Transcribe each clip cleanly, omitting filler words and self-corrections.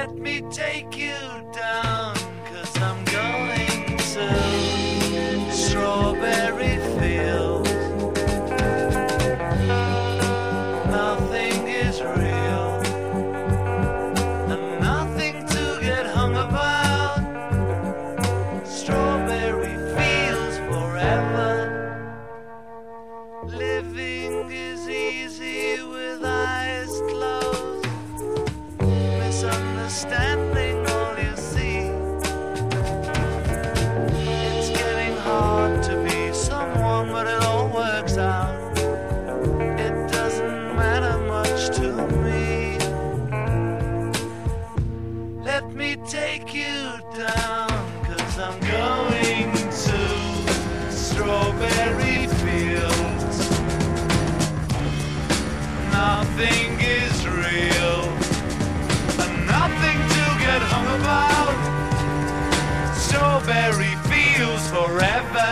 Let me take you down, 'cause I'm going to strawberry fields. Nothing is real, and nothing to get hung about. Strawberry fields forever. Living is easy with eyes closed. Misunderstanding all you see. It's getting hard to be someone, but it all works out. It doesn't matter much to me. Let me take you down, 'cause I'm going to strawberry fields. Nothing is real, and nothing to get hung about. Strawberry fields forever.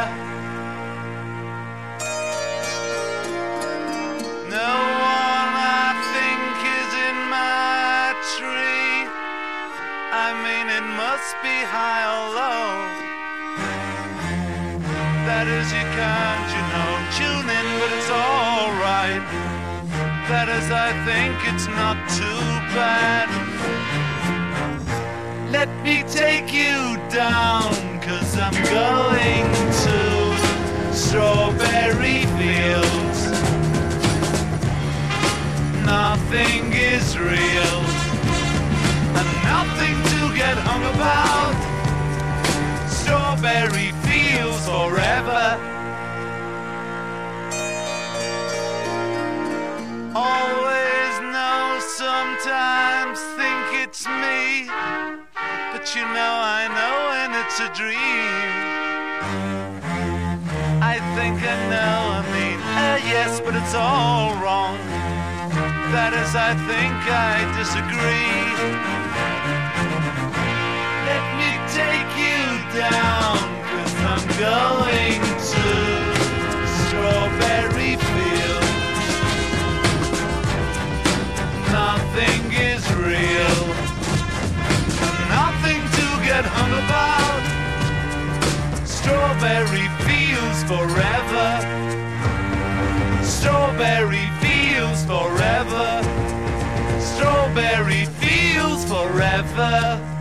No one I think is in my tree. I mean, it must be high or low. That is, you can't, tune in, but it's alright. That is, I think it's not too bad. Let me take you down, 'cause I'm going to strawberry fields. Nothing is real, and nothing to get hung about. Strawberry fields forever. Always know, sometimes think it's me, but I know when it's a dream. I think I know, yes, but it's all wrong. That is, I think I disagree. Let me take you down, 'cause I'm going to strawberry fields. Nothing is real, nothing to get hung about. Strawberry fields forever. Strawberry fields forever. Strawberry fields forever.